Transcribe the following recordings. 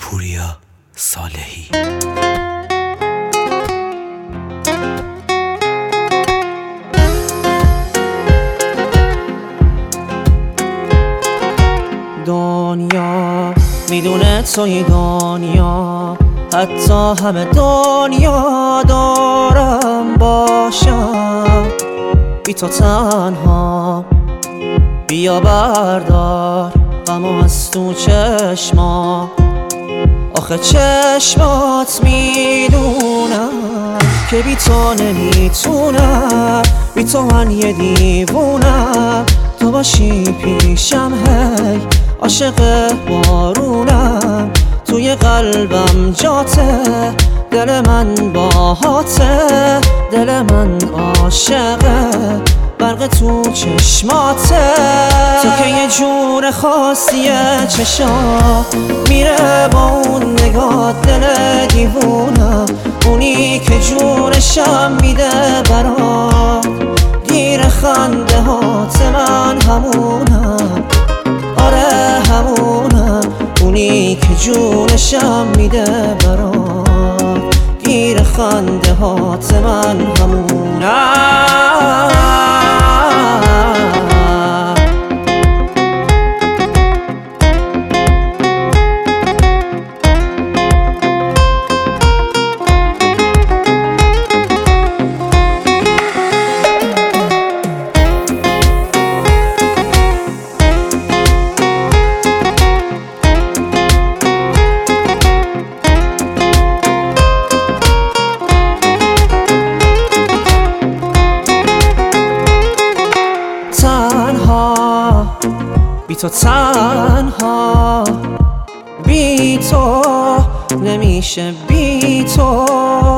پوریا صالحی. دنیا میدونه توی دنیا، حتی همه دنیا دارم باشم بی تو تنها. بیا بردار غمو از تو چشما، آخه چشمات میدونم که بی تو نمیتونم، بی تو من یه دیوونم. تو باشی پیشم هی عاشق بارونم، توی قلبم جاته، دل من باهاته، دل من عاشقه، برق تو چشماته. تو که یه جور خاصیه، چشا میره با اون نگاه دل دیوونم، اونی که جونشم میده برات، گیر خنده هات من همونم، آره همونم، اونی که جونشم میده برات، گیر خنده هات من همونم. بی تو تنها، بی تو نمیشه، بی تو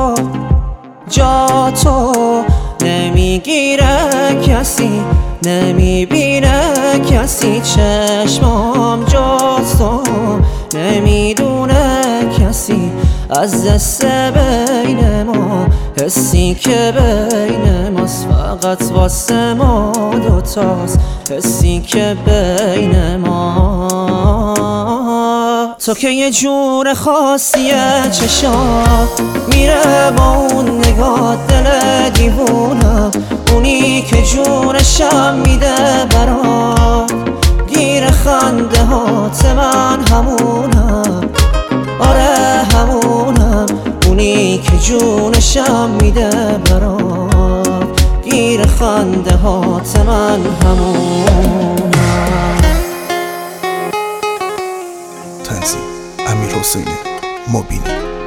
جا تو نمیگیره کسی، نمیبینه کسی، چشمام جز تو نمیدونه کسی. از دست بین ما حسی که بین ماست، فقط واسه ما دوتاست، حسی که بین ما. تو که یه جور خاصیه، چشا میره با اون نگاه دل دیوونم، اونی که جونشم میده برات، گیر خنده هات من همونم، آره همونم، اونی که جونشم میده برات، گیر خنده هات من همونم. تنظیم: امیرحسین مبینی.